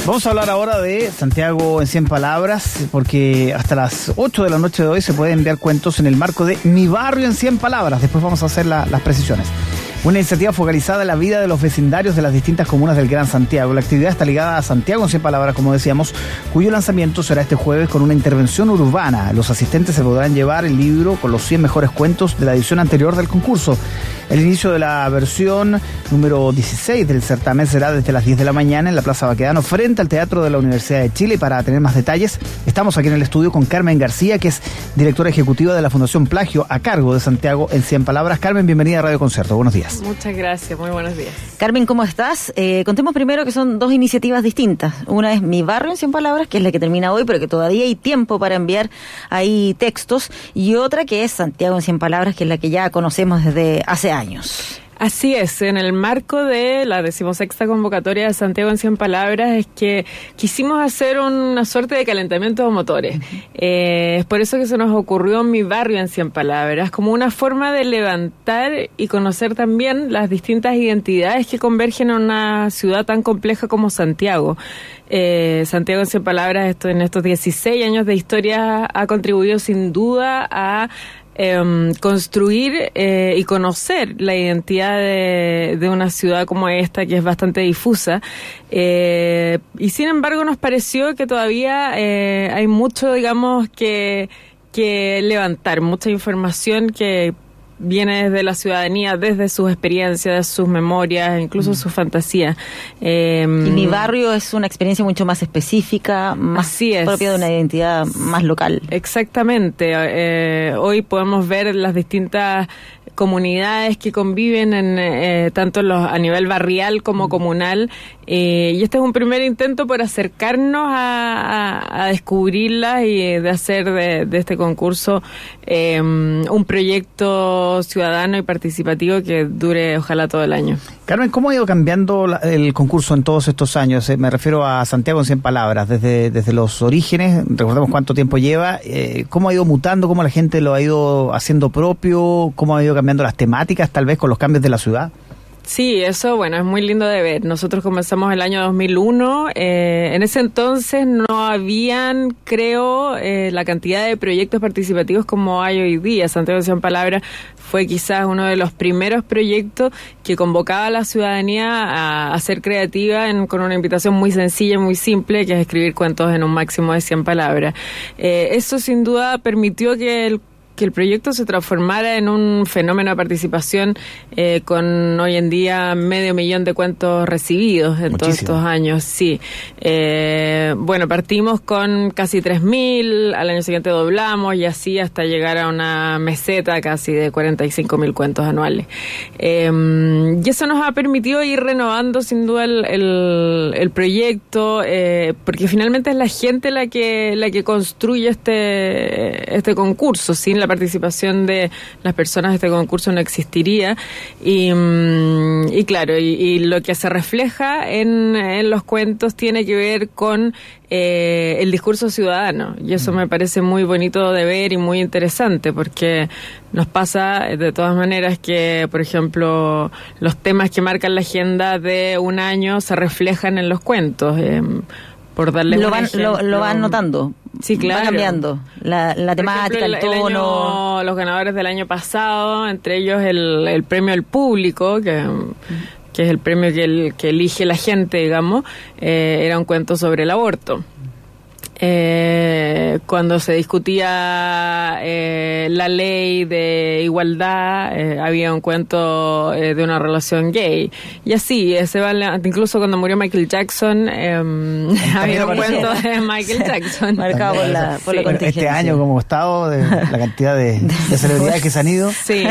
Vamos a hablar ahora de Santiago en 100 palabras, porque hasta las 8 de la noche de hoy se pueden enviar cuentos en el marco de Mi Barrio en 100 palabras. Después vamos a hacer las precisiones. Una iniciativa focalizada en la vida de los vecindarios de las distintas comunas del Gran Santiago. La actividad está ligada a Santiago en 100 palabras, como decíamos, cuyo lanzamiento será este jueves con una intervención urbana. Los asistentes se podrán llevar el libro con los 100 mejores cuentos de la edición anterior del concurso. El inicio de la versión número 16 del certamen será desde las 10 de la mañana en la Plaza Baquedano, frente al Teatro de la Universidad de Chile. Y para tener más detalles, estamos aquí en el estudio con Carmen García, que es directora ejecutiva de la Fundación Plagio, a cargo de Santiago en 100 palabras. Carmen, bienvenida a Radio Concierto. Buenos días. Muchas gracias, muy buenos días. Carmen, ¿cómo estás? Contemos primero que son dos iniciativas distintas. Una es Mi Barrio en 100 palabras, que es la que termina hoy, pero que todavía hay tiempo para enviar ahí textos. Y otra que es Santiago en 100 palabras, que es la que ya conocemos desde hace años. Así es, en el marco de la 16ª convocatoria de Santiago en 100 palabras es que quisimos hacer una suerte de calentamiento de motores. Es por eso que se nos ocurrió Mi Barrio en 100 palabras, como una forma de levantar y conocer también las distintas identidades que convergen en una ciudad tan compleja como Santiago. Santiago en 100 palabras, en estos 16 años de historia, ha contribuido sin duda a construir y conocer la identidad de una ciudad como esta, que es bastante difusa, y sin embargo nos pareció que todavía hay mucho, digamos, que levantar, mucha información que viene desde la ciudadanía, desde sus experiencias, sus memorias, incluso sus fantasías. Y Mi Barrio es una experiencia mucho más específica, más propia de una identidad más local. Exactamente. Hoy podemos ver las distintas comunidades que conviven tanto a nivel barrial como comunal, y este es un primer intento por acercarnos a descubrirlas y de hacer de este concurso un proyecto ciudadano y participativo que dure ojalá todo el año. Carmen, ¿cómo ha ido cambiando el concurso en todos estos años? Me refiero a Santiago en 100 palabras, desde los orígenes, recordemos cuánto tiempo lleva, ¿cómo ha ido mutando, cómo la gente lo ha ido haciendo propio, cómo ha ido cambiando las temáticas, tal vez con los cambios de la ciudad? Sí, eso, bueno, es muy lindo de ver. Nosotros comenzamos el año 2001. En ese entonces no habían, creo, la cantidad de proyectos participativos como hay hoy día. Santiago en 100 palabras fue quizás uno de los primeros proyectos que convocaba a la ciudadanía a ser creativa con una invitación muy sencilla, muy simple, que es escribir cuentos en un máximo de 100 palabras. Eso sin duda permitió que el proyecto se transformara en un fenómeno de participación, con hoy en día 500.000 de cuentos recibidos en todos estos años. Sí. Bueno, partimos con casi 3.000, al año siguiente doblamos y así hasta llegar a una meseta casi de 45.000 cuentos anuales. Y eso nos ha permitido ir renovando sin duda el proyecto, porque finalmente es la gente la que construye este concurso. Sin la participación de las personas, este concurso no existiría, y claro, y lo que se refleja en los cuentos tiene que ver con el discurso ciudadano, y eso me parece muy bonito de ver y muy interesante, porque nos pasa de todas maneras que, por ejemplo, los temas que marcan la agenda de un año se reflejan en los cuentos. Por darles lo van notando. Sí, claro. Va cambiando la temática, el tono. Los ganadores del año pasado, entre ellos el premio al público, que es el premio que elige la gente, digamos, era un cuento sobre el aborto. Cuando se discutía la ley de igualdad, había un cuento de una relación gay, y así incluso cuando murió Michael Jackson, había un cuento de Michael Jackson marcado por la contingencia. Este año, como estado de la cantidad de celebridades que se han ido. Sí.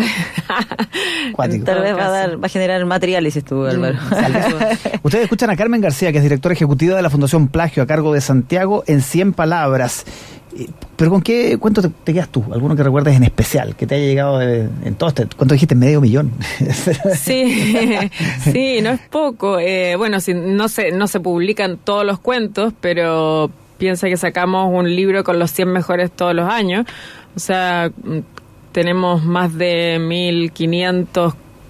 Tal vez va a generar material, dices tú, Álvaro. Ustedes escuchan a Carmen García, que es directora ejecutiva de la Fundación Plagio, a cargo de Santiago en 100 palabras. ¿Pero con qué cuento te quedas tú? ¿Alguno que recuerdes en especial, que te haya llegado en todo este? ¿Cuánto dijiste? 500.000. Sí, no es poco. Bueno, no se publican todos los cuentos, pero piensa que sacamos un libro con los 100 mejores todos los años. O sea, tenemos más de 1.500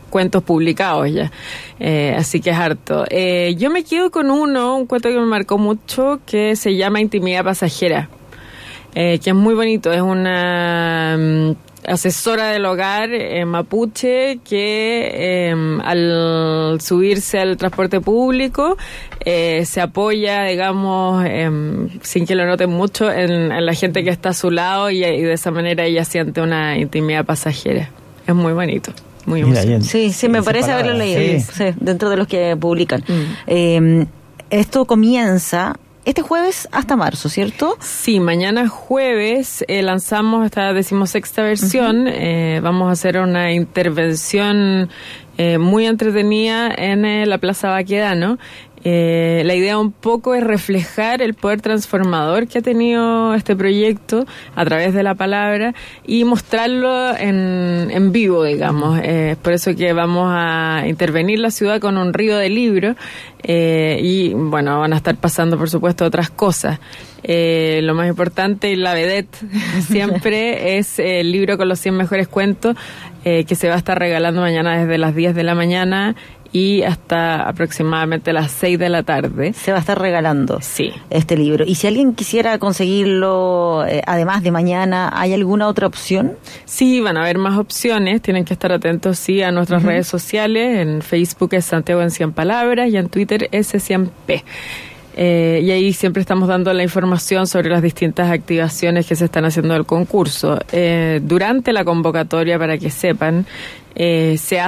cuentos publicados ya. Así que es harto. Yo me quedo con un cuento que me marcó mucho, que se llama Intimidad Pasajera, que es muy bonito. Es una asesora del hogar mapuche que al subirse al transporte público se apoya, digamos, sin que lo noten mucho, en la gente que está a su lado, y de esa manera ella siente una intimidad pasajera. Es muy bonito. Muy emocionante. Sí, me parece haberlo leído. Sí, dentro de los que publican. Mm. Esto comienza este jueves hasta marzo, ¿cierto? Sí, mañana jueves lanzamos esta 16ª versión. Vamos a hacer una intervención muy entretenida en la Plaza Baquedano. La idea un poco es reflejar el poder transformador que ha tenido este proyecto a través de la palabra y mostrarlo en vivo, digamos. Por eso que vamos a intervenir la ciudad con un río de libros y, bueno, van a estar pasando, por supuesto, otras cosas. Lo más importante y la vedette siempre es el libro con los 100 mejores cuentos que se va a estar regalando mañana desde las 10 de la mañana y hasta aproximadamente las 6 de la tarde. Se va a estar regalando, sí, este libro. Y si alguien quisiera conseguirlo, además de mañana, ¿hay alguna otra opción? Sí, van a haber más opciones. Tienen que estar atentos, sí, a nuestras redes sociales. En Facebook es Santiago en 100 Palabras y en Twitter es S100P. Y ahí siempre estamos dando la información sobre las distintas activaciones que se están haciendo del concurso. Durante la convocatoria, para que sepan, se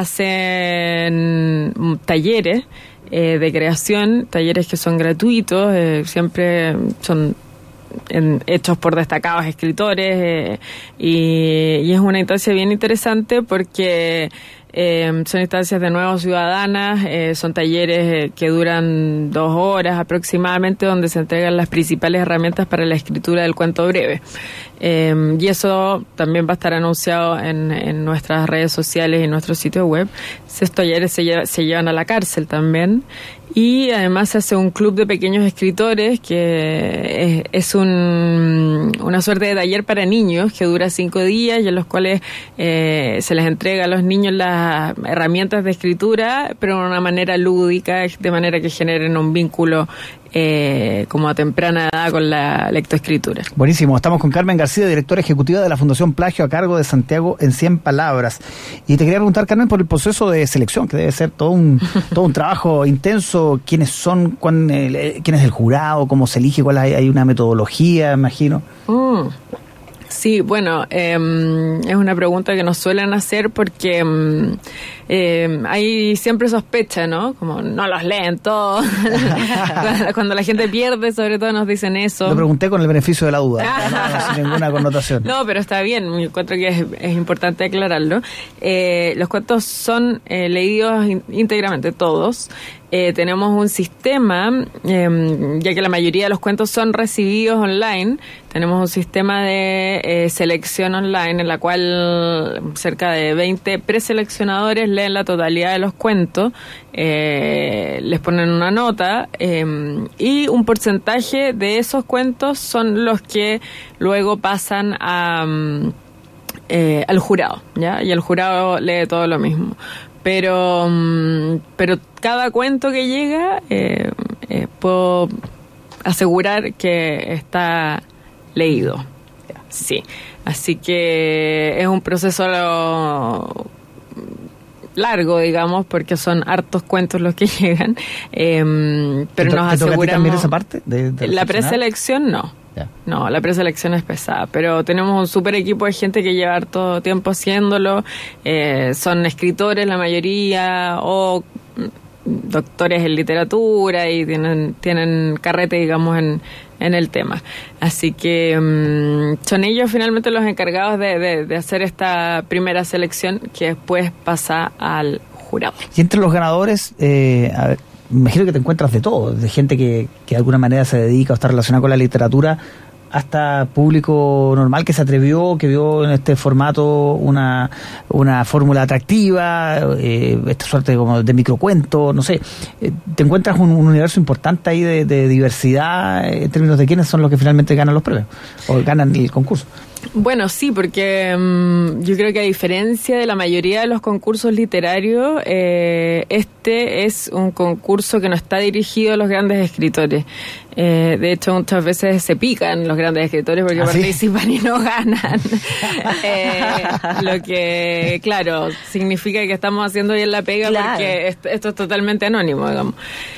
hacen talleres de creación, talleres que son gratuitos, siempre son hechos por destacados escritores, y es una instancia bien interesante porque son instancias de nuevo ciudadanas, son talleres que duran 2 horas aproximadamente, donde se entregan las principales herramientas para la escritura del cuento breve. Y eso también va a estar anunciado en nuestras redes sociales y en nuestro sitio web. Esos talleres se llevan a la cárcel también. Y además se hace un club de pequeños escritores que es una suerte de taller para niños que dura 5 días y en los cuales se les entrega a los niños las herramientas de escritura, pero de una manera lúdica, de manera que generen un vínculo como a temprana edad con la lectoescritura. Buenísimo. Estamos con Carmen García, directora ejecutiva de la Fundación Plagio, a cargo de Santiago en 100 Palabras. Y te quería preguntar, Carmen, por el proceso de selección, que debe ser todo un trabajo intenso. ¿Quiénes son? ¿Quién es el jurado? ¿Cómo se elige? ¿Cuál hay una metodología, imagino? Sí, bueno, es una pregunta que nos suelen hacer porque hay siempre sospecha, ¿no? Como no los leen todos. Cuando la gente pierde, sobre todo nos dicen eso. Lo pregunté con el beneficio de la duda, no, sin ninguna connotación. No, pero está bien, me encuentro que es importante aclararlo. Los cuentos son leídos íntegramente todos. Tenemos un sistema, ya que la mayoría de los cuentos son recibidos online, tenemos un sistema de selección online en la cual cerca de 20 preseleccionadores leen la totalidad de los cuentos, les ponen una nota y un porcentaje de esos cuentos son los que luego pasan al jurado, ¿ya? Y el jurado lee todo lo mismo. Pero cada cuento que llega puedo asegurar que está leído. Sí, así que es un proceso largo, digamos, porque son hartos cuentos los que llegan, pero nos aseguramos... ¿También esa parte? La preselección no. No, la preselección es pesada, pero tenemos un súper equipo de gente que lleva harto tiempo haciéndolo, son escritores la mayoría o doctores en literatura y tienen carrete, digamos, en el tema. Así que son ellos finalmente los encargados de hacer esta primera selección que después pasa al jurado. Y entre los ganadores, a ver, me imagino que te encuentras de todo, de gente que de alguna manera se dedica o está relacionada con la literatura, hasta público normal que se atrevió, que vio en este formato una fórmula atractiva, esta suerte como de microcuento, no sé. ¿Te encuentras un universo importante ahí de diversidad en términos de quiénes son los que finalmente ganan los premios o ganan el concurso? Bueno, sí, porque yo creo que a diferencia de la mayoría de los concursos literarios, este es un concurso que no está dirigido a los grandes escritores. De hecho, muchas veces se pican los grandes escritores porque participan y no ganan. Lo que, claro, significa que estamos haciendo bien la pega, claro, porque esto es totalmente anónimo, digamos.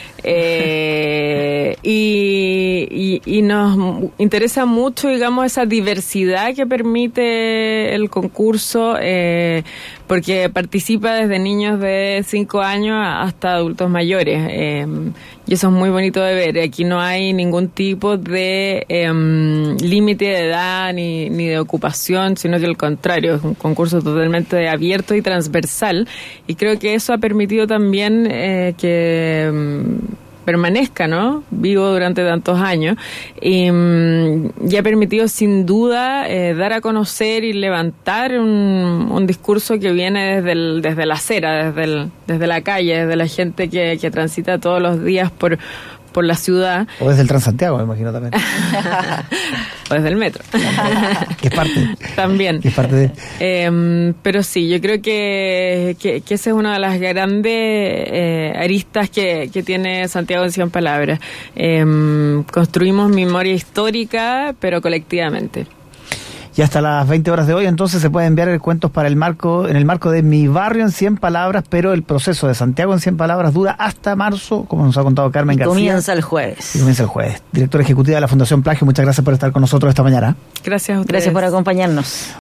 Y nos interesa mucho, digamos, esa diversidad que permite el concurso, porque participa desde niños de 5 años hasta adultos mayores, y eso es muy bonito de ver. Aquí no hay ningún tipo de límite de edad ni de ocupación, sino que al contrario, es un concurso totalmente abierto y transversal, y creo que eso ha permitido también que permanezca, ¿no?, vivo durante tantos años, y ha permitido sin duda dar a conocer y levantar un discurso que viene desde la acera, desde la calle, desde la gente que transita todos los días por la ciudad. O desde el Transantiago, me imagino también. O desde el metro. Que es parte. También. Que es parte de... pero sí, yo creo que esa es una de las grandes aristas que tiene Santiago en 100 palabras. Construimos memoria histórica, pero colectivamente. Y hasta las 20 horas de hoy, entonces, se pueden enviar cuentos para en el marco de Mi Barrio en 100 palabras, pero el proceso de Santiago en 100 palabras dura hasta marzo, como nos ha contado Carmen García. Comienza el jueves. Y comienza el jueves. Directora ejecutiva de la Fundación Plagio, muchas gracias por estar con nosotros esta mañana. Gracias a ustedes. Gracias por acompañarnos.